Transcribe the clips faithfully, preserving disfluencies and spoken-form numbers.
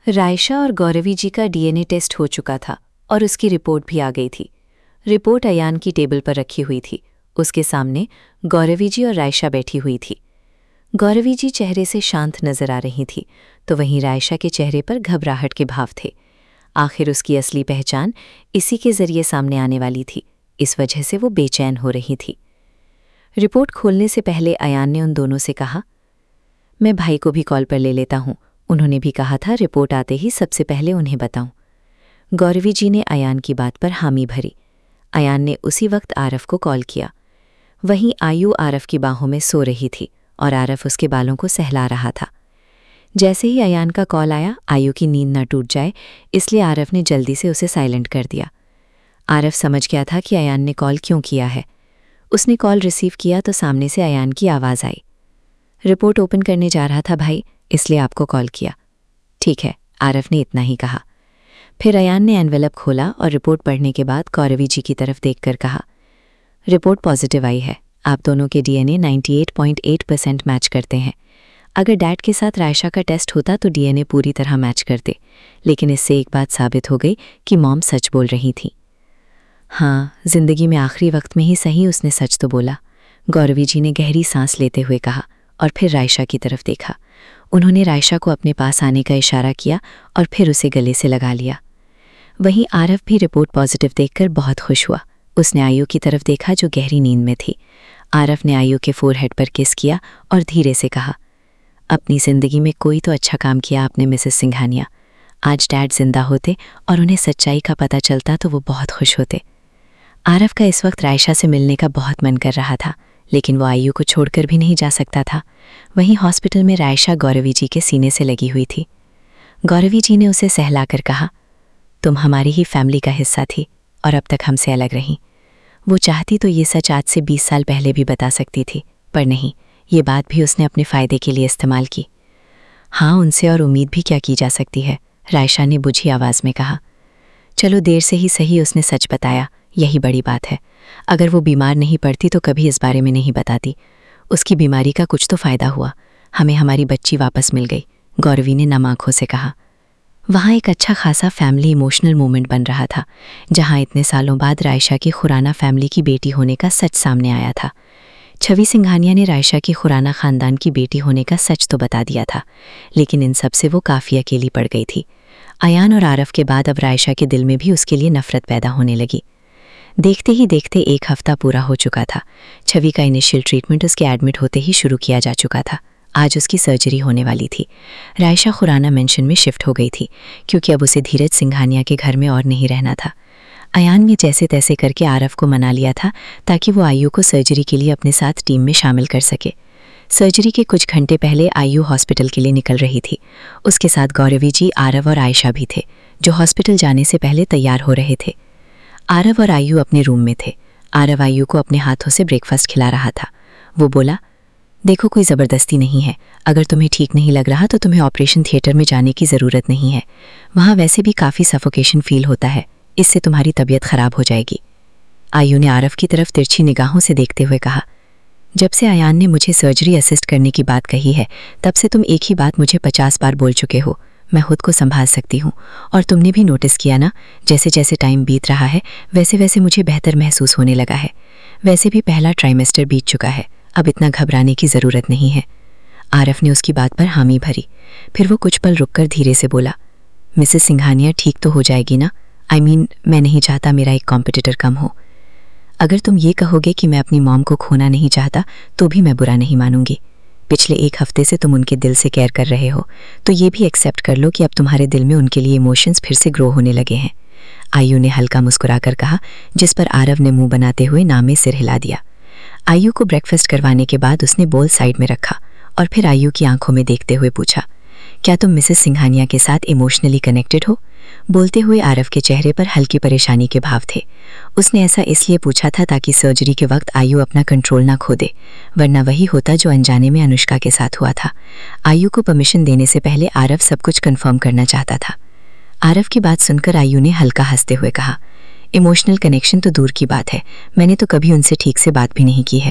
रायशा और गौरवी जी का DNA test हो चुका था और उसकी रिपोर्ट भी आ गई थी। रिपोर्ट अयान की टेबल पर रखी हुई थी। उसके सामने गौरवी जी और रायशा बैठी हुई थी। गौरवी जी चेहरे से शांत नजर आ रही थी, तो वहीं रायशा के चेहरे पर घबराहट के भाव थे। आखिर उसकी असली पहचान इसी के जरिए सामने आने वाली थी। इस वजह से वो बेचैन हो रही थी। रिपोर्ट खोलने से पहले अयान ने उन दोनों से कहा, मैं भाई को भी कॉल पर ले लेता हूं। उन्होंने भी कहा था रिपोर्ट आते ही सबसे पहले उन्हें बताऊं। गौरवी जी ने अयान की बात पर हामी भरी। अयान ने उसी वक्त आरफ को कॉल किया। वहीं आयु आरफ की बाहों में सो रही थी और आरफ उसके बालों को सहला रहा था। जैसे ही अयान का कॉल आया, आयु की नींद न टूट जाए इसलिए आरफ ने जल्दी से उसे साइलेंट कर दिया। आरफ समझ गया था कि अयान ने कॉल क्यों किया है। उसने कॉल रिसीव किया तो सामने से अयान की आवाज़ आई, रिपोर्ट ओपन करने जा रहा था भाई, इसलिए आपको कॉल किया। ठीक है, आरफ ने इतना ही कहा। फिर अयान ने एनवेलप खोला और रिपोर्ट पढ़ने के बाद गौरवी जी की तरफ देखकर कहा, रिपोर्ट पॉजिटिव आई है। आप दोनों के डीएनए अट्ठानवे पॉइंट आठ परसेंट मैच करते हैं। अगर डैड के साथ रायशा का टेस्ट होता तो डीएनए पूरी तरह मैच करते, लेकिन इससे एक बात साबित हो गई कि मॉम सच बोल रही थी। हाँ, जिंदगी में आखिरी वक्त में ही सही उसने सच तो बोला, गौरवी जी ने गहरी सांस लेते हुए कहा और फिर रायशा की तरफ देखा। उन्होंने रायशा को अपने पास आने का इशारा किया और फिर उसे गले से लगा लिया। वहीं आरफ भी रिपोर्ट पॉजिटिव देखकर बहुत खुश हुआ। उसने आयु की तरफ देखा जो गहरी नींद में थी। आरफ ने आयु के फोरहेड पर किस किया और धीरे से कहा, अपनी जिंदगी में कोई तो अच्छा काम किया आपने मिसेस सिंघानिया। आज डैड जिंदा होते और उन्हें सच्चाई का पता चलता तो वो बहुत खुश होते। आरफ का इस वक्त रायशा से मिलने का बहुत मन कर रहा था, लेकिन वो आयु को छोड़कर भी नहीं जा सकता था। वहीं हॉस्पिटल में रायशा गौरवी जी के सीने से लगी हुई थी। गौरवी जी ने उसे सहलाकर कहा, तुम हमारी ही फैमिली का हिस्सा थी और अब तक हमसे अलग रही। वो चाहती तो ये सच आज से बीस साल पहले भी बता सकती थी, पर नहीं, ये बात भी उसने अपने फ़ायदे के लिए इस्तेमाल की। हाँ, उनसे और उम्मीद भी क्या की जा सकती है, रायशा ने बुझी आवाज़ में कहा। चलो देर से ही सही उसने सच बताया, यही बड़ी बात है। अगर वो बीमार नहीं पड़ती तो कभी इस बारे में नहीं बताती। उसकी बीमारी का कुछ तो फ़ायदा हुआ, हमें हमारी बच्ची वापस मिल गई, गौरवी ने नम आँखों से कहा। वहाँ एक अच्छा खासा फैमिली इमोशनल मोमेंट बन रहा था, जहाँ इतने सालों बाद रायशा की खुराना फैमिली की बेटी होने का सच सामने आया था। छवि सिंघानिया ने रायशा की खुराना ख़ानदान की बेटी होने का सच तो बता दिया था, लेकिन इन सब से वो काफ़ी अकेली पड़ गई थी। अयान और आरफ के बाद अब रायशा के दिल में भी उसके लिए नफ़रत पैदा होने लगी। देखते ही देखते एक हफ्ता पूरा हो चुका था। छवि का इनिशियल ट्रीटमेंट उसके एडमिट होते ही शुरू किया जा चुका था। आज उसकी सर्जरी होने वाली थी। रायशा खुराना मेंशन में शिफ्ट हो गई थी, क्योंकि अब उसे धीरज सिंघानिया के घर में और नहीं रहना था। अयान ने जैसे तैसे करके आरफ को मना लिया था ताकि वो आयु को सर्जरी के लिए अपने साथ टीम में शामिल कर सके। सर्जरी के कुछ घंटे पहले आयु हॉस्पिटल के लिए निकल रही थी। उसके साथ गौरवी जी, आरव और आयशा भी थे, जो हॉस्पिटल जाने से पहले तैयार हो रहे थे। आरव और आयु अपने रूम में थे। आरव आयु को अपने हाथों से ब्रेकफास्ट खिला रहा था। वो बोला, देखो कोई ज़बरदस्ती नहीं है। अगर तुम्हें ठीक नहीं लग रहा तो तुम्हें ऑपरेशन थिएटर में जाने की ज़रूरत नहीं है। वहाँ वैसे भी काफ़ी सफोकेशन फील होता है, इससे तुम्हारी तबीयत ख़राब हो जाएगी। आयु ने आरव की तरफ तिरछी निगाहों से देखते हुए कहा, जब से अयान ने मुझे सर्जरी असिस्ट करने की बात कही है, तब से तुम एक ही बात मुझे पचास बार बोल चुके हो, मैं खुद को संभाल सकती हूँ। और तुमने भी नोटिस किया ना, जैसे जैसे टाइम बीत रहा है वैसे वैसे मुझे बेहतर महसूस होने लगा है। वैसे भी पहला ट्राइमेस्टर बीत चुका है, अब इतना घबराने की ज़रूरत नहीं है। आरफ ने उसकी बात पर हामी भरी। फिर वो कुछ पल रुककर धीरे से बोला, मिसेस सिंघानिया ठीक तो हो जाएगी ना? आई I मीन mean, मैं नहीं चाहता मेरा एक कॉम्पिटिटर कम हो। अगर तुम ये कहोगे कि मैं अपनी मॉम को खोना नहीं चाहता तो भी मैं बुरा नहीं मानूंगी। पिछले एक हफ्ते से तुम उनके दिल से केयर कर रहे हो, तो ये भी एक्सेप्ट कर लो कि अब तुम्हारे दिल में उनके लिए इमोशंस फिर से ग्रो होने लगे हैं। आयु ने हल्का मुस्कुराकर कहा, जिस पर आरव ने मुंह बनाते हुए नाम में सिर हिला दिया। आयु को ब्रेकफास्ट करवाने के बाद उसने बोल साइड में रखा और फिर आयु की आंखों में देखते हुए पूछा, क्या तुम मिसेस सिंघानिया के साथ इमोशनली कनेक्टेड हो? बोलते हुए आरव के चेहरे पर हल्की परेशानी के भाव थे। उसने ऐसा इसलिए पूछा था ताकि सर्जरी के वक्त आयु अपना कंट्रोल ना खो दे, वरना वही होता जो अनजाने में अनुष्का के साथ हुआ था। आयु को परमिशन देने से पहले आरव सब कुछ कंफर्म करना चाहता था। आरव की बात सुनकर आयु ने हल्का हंसते हुए कहा, इमोशनल कनेक्शन तो दूर की बात है, मैंने तो कभी उनसे ठीक से बात भी नहीं की है।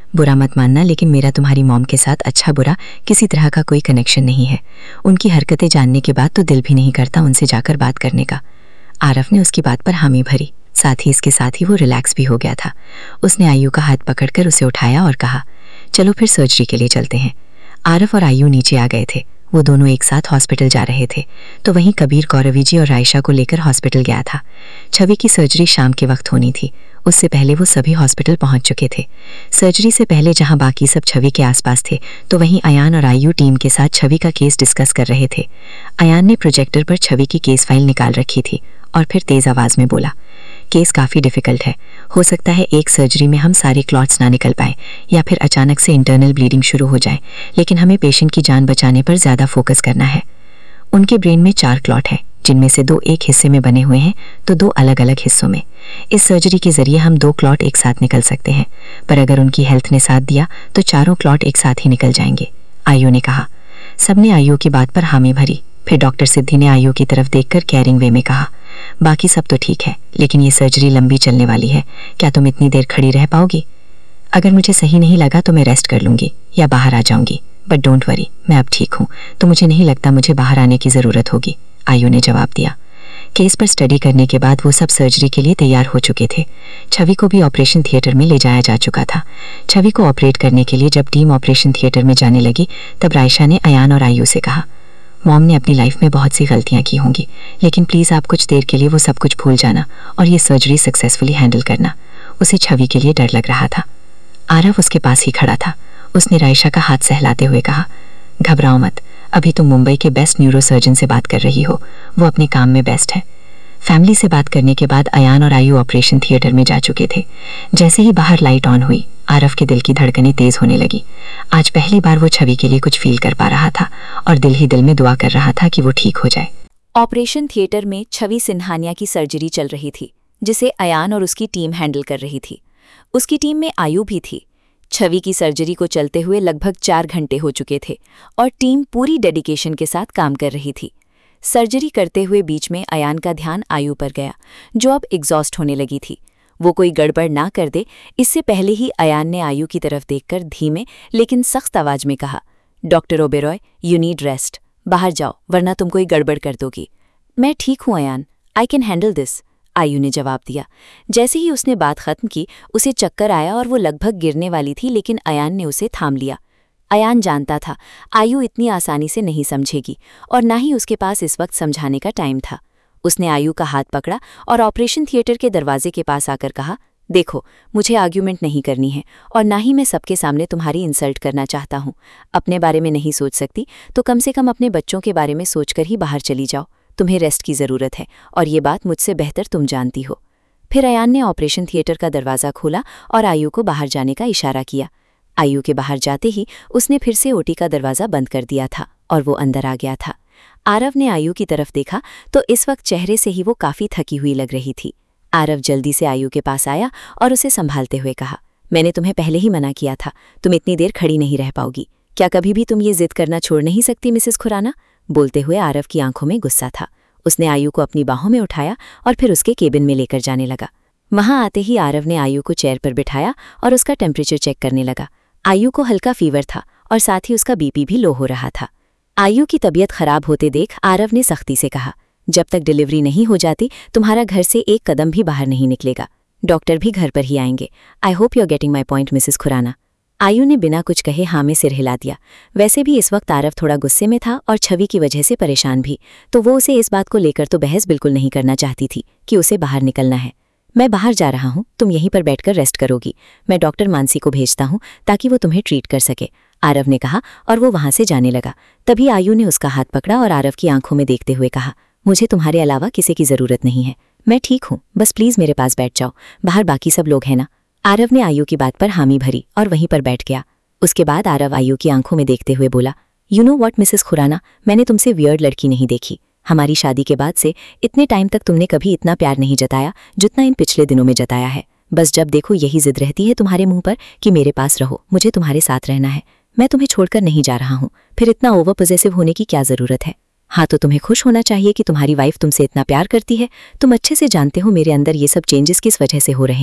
बुरा मत मानना, लेकिन मेरा तुम्हारी मॉम के साथ अच्छा बुरा किसी तरह का कोई कनेक्शन नहीं है। उनकी हरकतें जानने के बाद तो दिल भी नहीं करता उनसे जाकर बात करने का। आरव ने उसकी बात पर हामी भरी। साथ ही इसके साथ ही वो रिलैक्स भी हो गया था। उसने आयु का हाथ पकड़कर उसे उठाया और कहा, चलो फिर सर्जरी के लिए चलते हैं। आरव और आयु नीचे आ गए थे। वो दोनों एक साथ हॉस्पिटल जा रहे थे तो वहीं कबीर गौरवी जी और रायशा को लेकर हॉस्पिटल गया था। छवि की सर्जरी शाम के वक्त होनी थी। उससे पहले वो सभी हॉस्पिटल पहुंच चुके थे। सर्जरी से पहले जहां बाकी सब छवि के आसपास थे तो वहीं अयान और आयु टीम के साथ छवि का केस डिस्कस कर रहे थे। अयान ने प्रोजेक्टर पर छवि की केस फाइल निकाल रखी थी और फिर तेज आवाज में बोला, केस काफ़ी डिफ़िकल्ट है। हो सकता है एक सर्जरी में हम सारे क्लॉट्स ना निकल पाए या फिर अचानक से इंटरनल ब्लीडिंग शुरू हो जाए, लेकिन हमें पेशेंट की जान बचाने पर ज़्यादा फोकस करना है। उनके ब्रेन में चार क्लॉट हैं, जिनमें से दो एक हिस्से में बने हुए हैं तो दो अलग अलग हिस्सों में। इस सर्जरी के जरिए हम दो क्लॉट एक साथ निकल सकते हैं, पर अगर उनकी हेल्थ ने साथ दिया तो चारों क्लॉट एक साथ ही निकल जाएंगे, आयु ने कहा। सबने आयु की बात पर हामी भरी। फिर डॉक्टर सिद्धि ने आयु की तरफ देखकर केयरिंग वे में कहा, बाकी सब तो ठीक है, लेकिन ये सर्जरी लंबी चलने वाली है। क्या तुम इतनी देर खड़ी रह पाओगी? अगर मुझे सही नहीं लगा तो मैं रेस्ट कर लूँगी या बाहर आ जाऊँगी, बट डोंट वरी, मैं अब ठीक हूँ तो मुझे नहीं लगता मुझे बाहर आने की ज़रूरत होगी, आयु ने जवाब दिया। केस पर स्टडी करने के बाद वो सब सर्जरी के लिए तैयार हो चुके थे। छवि को भी ऑपरेशन थिएटर में ले जाया जा चुका था। छवि को ऑपरेट करने के लिए जब टीम ऑपरेशन थिएटर में जाने लगी तब रायशा ने अयान और आयु से कहा, मॉम ने अपनी लाइफ में बहुत सी गलतियां की होंगी, लेकिन प्लीज़ आप कुछ देर के लिए वो सब कुछ भूल जाना और ये सर्जरी सक्सेसफुली हैंडल करना। उसे छवि के लिए डर लग रहा था। आरव उसके पास ही खड़ा था। उसने रायशा का हाथ सहलाते हुए कहा, घबराओ मत, अभी तुम मुंबई के बेस्ट न्यूरो सर्जन से बात कर रही हो, वो अपने काम में बेस्ट है। फैमिली से बात करने के बाद अयान और आयु ऑपरेशन थिएटर में जा चुके थे। जैसे ही बाहर लाइट ऑन हुई, आरव के दिल की धड़कनें तेज होने लगी। आज पहली बार वो छवि के लिए कुछ फील कर पा रहा था और दिल ही दिल में दुआ कर रहा था कि वो ठीक हो जाए। ऑपरेशन थिएटर में छवि सिन्हानिया की सर्जरी चल रही थी, जिसे अयान और उसकी टीम हैंडल कर रही थी। उसकी टीम में आयु भी थी। छवि की सर्जरी को चलते हुए लगभग चार घंटे हो चुके थे और टीम पूरी डेडिकेशन के साथ काम कर रही थी। सर्जरी करते हुए बीच में अयान का ध्यान आयु पर गया, जो अब एग्जॉस्ट होने लगी थी। वो कोई गड़बड़ ना कर दे, इससे पहले ही अयान ने आयु की तरफ देखकर धीमे लेकिन सख्त आवाज में कहा, doctor Oberoi, you need rest. बाहर जाओ, वरना तुम कोई गड़बड़ कर दोगी। मैं ठीक हूँ Ayaan, I can handle this, Ayu ने जवाब दिया। जैसे ही उसने बात खत्म की, उसे चक्कर आया और वो लगभग गिरने वाली थी, लेकिन अयान ने उसे थाम लिया। अयान जानता था आयु इतनी आसानी से नहीं समझेगी और ना ही उसके पास इस वक्त समझाने का टाइम था। उसने आयु का हाथ पकड़ा और ऑपरेशन थिएटर के दरवाजे के पास आकर कहा, देखो, मुझे आर्ग्यूमेंट नहीं करनी है और ना ही मैं सबके सामने तुम्हारी इंसल्ट करना चाहता हूँ। अपने बारे में नहीं सोच सकती तो कम से कम अपने बच्चों के बारे में सोचकर ही बाहर चली जाओ। तुम्हें रेस्ट की ज़रूरत है और ये बात मुझसे बेहतर तुम जानती हो। फिर अयान ने ऑपरेशन थिएटर का दरवाज़ा खोला और आयु को बाहर जाने का इशारा किया। आयु के बाहर जाते ही उसने फिर से ओटी का दरवाज़ा बंद कर दिया था और वो अंदर आ गया था। आरव ने आयु की तरफ देखा तो इस वक्त चेहरे से ही वो काफ़ी थकी हुई लग रही थी। आरव जल्दी से आयु के पास आया और उसे संभालते हुए कहा, मैंने तुम्हें पहले ही मना किया था, तुम इतनी देर खड़ी नहीं रह पाओगी। क्या कभी भी तुम ये जिद करना छोड़ नहीं सकती मिसेस खुराना? बोलते हुए आरव की आंखों में गुस्सा था। उसने आयु को अपनी बाहों में उठाया और फिर उसके केबिन में लेकर जाने लगा। वहां आते ही आरव ने आयु को चेयर पर बिठाया और उसका टेम्परेचर चेक करने लगा। आयु को हल्का फीवर था और साथ ही उसका बीपी भी लो हो रहा था। आयु की तबीयत खराब होते देख आरव ने सख्ती से कहा, जब तक डिलीवरी नहीं हो जाती तुम्हारा घर से एक कदम भी बाहर नहीं निकलेगा। डॉक्टर भी घर पर ही आएंगे। I hope you are getting my point Mrs Khurana. Ayu ने बिना कुछ कहे हाँ में सिर हिला दिया। वैसे भी इस वक्त आरव थोड़ा गुस्से में था और छवि की वजह से परेशान भी, तो वो उसे इस बात को लेकर तो बहस बिल्कुल नहीं करना चाहती थी कि उसे बाहर निकलना है। मैं बाहर जा रहा हूँ, तुम यहीं पर बैठकर रेस्ट करोगी। मैं डॉक्टर मानसी को भेजता हूँ ताकि वो तुम्हें ट्रीट कर सके, आरव ने कहा और वो वहाँ से जाने लगा। तभी आयु ने उसका हाथ पकड़ा और आरव की आंखों में देखते हुए कहा, मुझे तुम्हारे अलावा किसी की ज़रूरत नहीं है। मैं ठीक हूँ, बस प्लीज़ मेरे पास बैठ जाओ, बाहर बाकी सब लोग हैं ना। आरव ने आयु की बात पर हामी भरी और वहीं पर बैठ गया। उसके बाद आरव आयु की आंखों में देखते हुए बोला, you know what Mrs Khurana, मैंने तुमसे वियर्ड लड़की नहीं देखी। हमारी शादी के बाद से इतने टाइम तक तुमने कभी इतना प्यार नहीं जताया जितना इन पिछले दिनों में जताया है। बस जब देखो यही जिद रहती है तुम्हारे मुंह पर कि मेरे पास रहो, मुझे तुम्हारे साथ रहना है। मैं तुम्हें छोड़कर नहीं जा रहा हूँ, फिर इतना ओवर पॉजेसिव होने की क्या ज़रूरत है? हाँ, तो तुम्हें खुश होना चाहिए कि तुम्हारी वाइफ तुमसे इतना प्यार करती है। तुम अच्छे से जानते हो मेरे अंदर ये सब चेंजेस किस वजह से हो रहे हैं।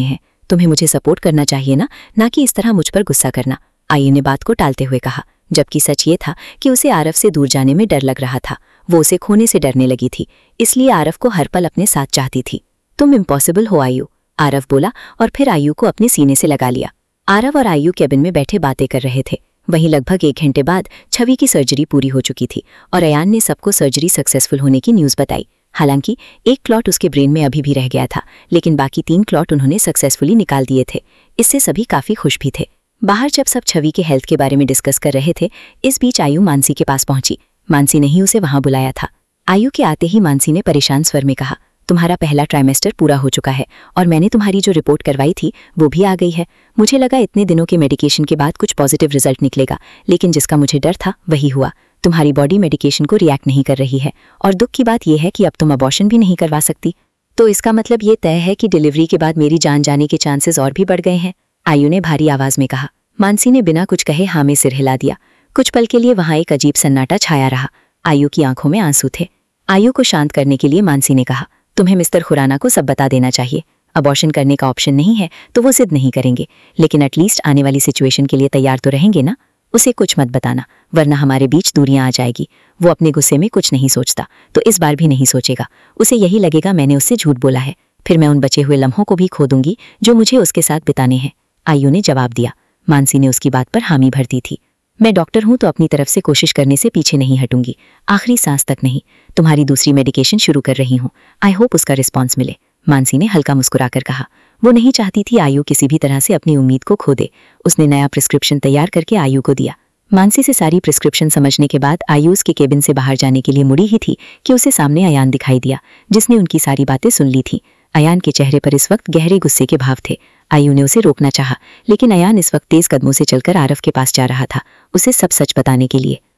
तुम्हें मुझे सपोर्ट करना चाहिए ना, ना कि इस तरह मुझ पर गुस्सा करना, आयु ने बात को टालते हुए कहा। जबकि सच ये था कि उसे आरव से दूर जाने में डर लग रहा था। वो उसे खोने से डरने लगी थी, इसलिए आरव को हर पल अपने साथ चाहती थी। तुम इम्पॉसिबल हो आयु, आरव बोला और फिर आयु को अपने सीने से लगा लिया। आरव और आयु केबिन में बैठे बातें कर रहे थे। वहीं लगभग एक घंटे बाद छवि की सर्जरी पूरी हो चुकी थी और अयान ने सबको सर्जरी सक्सेसफुल होने की न्यूज़ बताई। हालांकि एक क्लॉट उसके ब्रेन में अभी भी रह गया था, लेकिन बाकी तीन क्लॉट उन्होंने सक्सेसफुली निकाल दिए थे। इससे सभी काफ़ी खुश भी थे। बाहर जब सब छवि के हेल्थ के बारे में डिस्कस कर रहे थे, इस बीच आयु मानसी के पास पहुंची। मानसी ने ही उसे वहां बुलाया था। आयु के आते ही मानसी ने परेशान स्वर में कहा, तुम्हारा पहला ट्राइमेस्टर पूरा हो चुका है और मैंने तुम्हारी जो रिपोर्ट करवाई थी वो भी आ गई है। मुझे लगा इतने दिनों के मेडिकेशन के बाद कुछ पॉजिटिव रिजल्ट निकलेगा, लेकिन जिसका मुझे डर था वही हुआ। तुम्हारी बॉडी मेडिकेशन को रिएक्ट नहीं कर रही है और दुख की बात यह है कि अब तुम अबॉर्शन भी नहीं करवा सकती। तो इसका मतलब ये तय है कि डिलीवरी के बाद मेरी जान जाने के चांसेस और भी बढ़ गए हैं, आयु ने भारी आवाज में कहा। मानसी ने बिना कुछ कहे हाँ में सिर हिला दिया। कुछ पल के लिए वहां एक अजीब सन्नाटा छाया रहा। आयु की आंखों में आंसू थे। आयु को शांत करने के लिए मानसी ने कहा, तुम्हें मिस्टर खुराना को सब बता देना चाहिए। अबॉर्शन करने का ऑप्शन नहीं है तो वो जिद नहीं करेंगे, लेकिन एटलीस्ट आने वाली सिचुएशन के लिए तैयार तो रहेंगे ना। उसे कुछ मत बताना, वरना हमारे बीच दूरियां आ जाएगी। वो अपने गुस्से में कुछ नहीं सोचता, तो इस बार भी नहीं सोचेगा। उसे यही लगेगा मैंने उससे झूठ बोला है, फिर मैं उन बचे हुए लम्हों को भी खो दूंगी जो मुझे उसके साथ बिताने हैं, आयु ने जवाब दिया। मानसी ने उसकी बात पर हामी भर दी थी। मैं डॉक्टर हूं तो अपनी तरफ से कोशिश करने से पीछे नहीं हटूंगी, आखिरी सांस तक नहीं। तुम्हारी दूसरी मेडिकेशन शुरू कर रही हूं, आई होप उसका रिस्पॉन्स मिले, मानसी ने हल्का मुस्कुराकर कहा। वो नहीं चाहती थी आयु किसी भी तरह से अपनी उम्मीद को खो दे। उसने नया प्रिस्क्रिप्शन तैयार करके आयु को दिया। मानसी से सारी प्रिस्क्रिप्शन समझने के बाद आयु उसके केबिन से बाहर जाने के लिए मुड़ी ही थी कि उसे सामने अयान दिखाई दिया, जिसने उनकी सारी बातें सुन ली थी। अयान के चेहरे पर इस वक्त गहरे गुस्से के भाव थे। आयु ने उसे रोकना चाहा, लेकिन अयान इस वक्त तेज कदमों से चलकर आरव के पास जा रहा था, उसे सब सच बताने के लिए।